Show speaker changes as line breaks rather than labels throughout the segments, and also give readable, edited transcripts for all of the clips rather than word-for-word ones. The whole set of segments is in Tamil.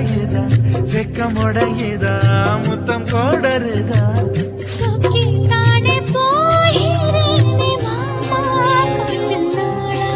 அடையுதா வெக்கமுடையுதா முத்தம் கோடருதா
சொக்கித்தானே போகிறேனே மாமா கொஞ்ச நாளா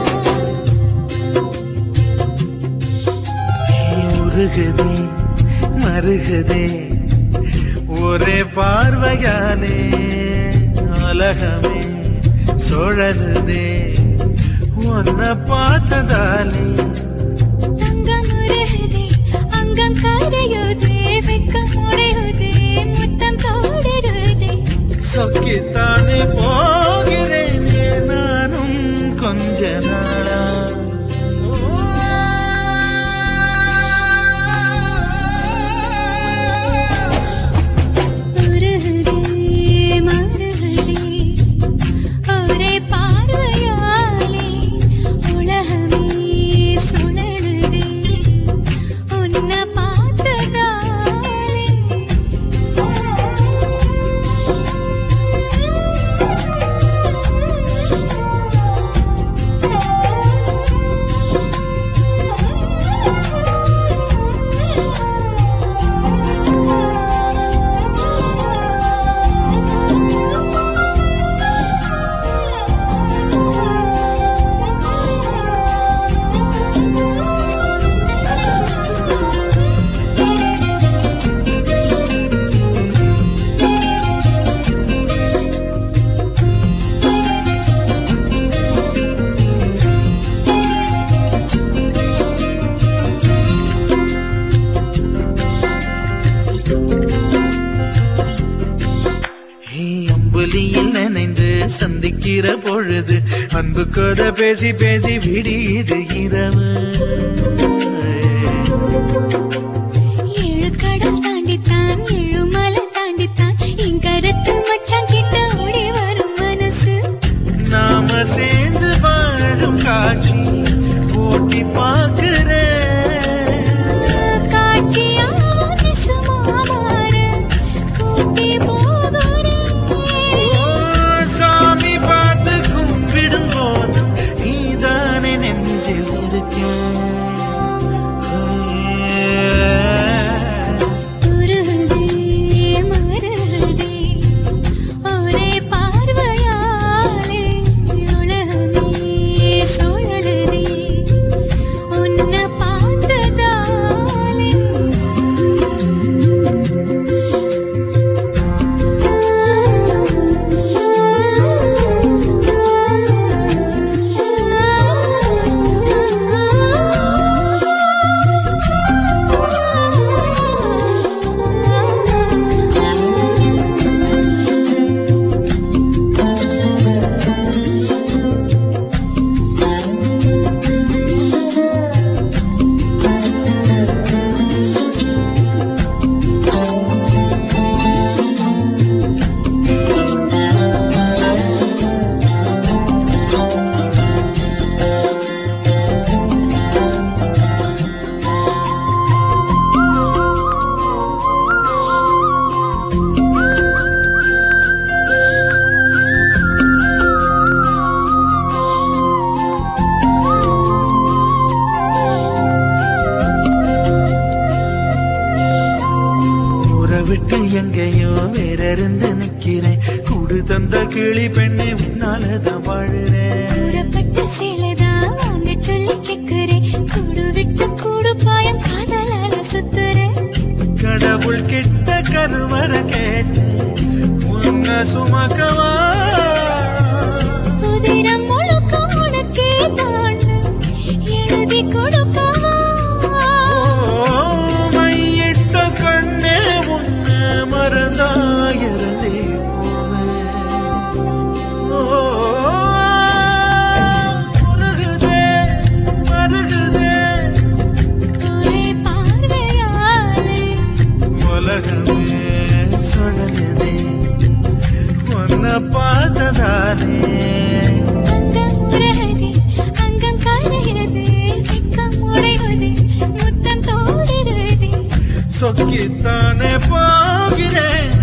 உருகுதே மருகுதே ஒரே பார்வையாலே உலகமே சுழலுதே உன்னை பார்த்ததாலே
தங்கம் உருகுதே அங்கம் கரையுதே வெக்கம் உடையுதே முத்தம் தோடுருதே
சொக்கித்தானே போகிறேன் நானும் கொஞ்ச நாளா நினைந்து சந்திக்கிற பொழுது அன்பு கதை பேசி பேசி விடியுது இரவு
ஏழு கடல் தாண்டித்தான் ஏழு மலை தாண்டித்தான் என் கருத்து மச்சான் கிட்ட ஓடி வரும் மனசு
நாம சேர்ந்து வாழும் காட்சி ஓட்டி பார்க்கிறேன் விட்டு எங்கேயோ வேற இருந்து நிக்கிறேன் கூடு தந்த கிளி பெண்ணே உன்னாலதான் வாழுறேன்
சேலைதான் வாங்க சொல்லி கேக்குறேன் கூடு விட்டு கூடு பாயம் காதலால சுத்துறேன்
கடவுள் கிட்ட கருவற கேட்டு உன்ன சுமக்கவா
புதினம் முழுக்க உனக்கே தான் எழுதி கொடுக்கவா
பார்த்ததாலே
அங்கம் உருகுதே அங்கம் கரையுதே வெக்கம் உடையுதே முத்தம் தோடுருதே
சொக்கித்தானே போகிறேன்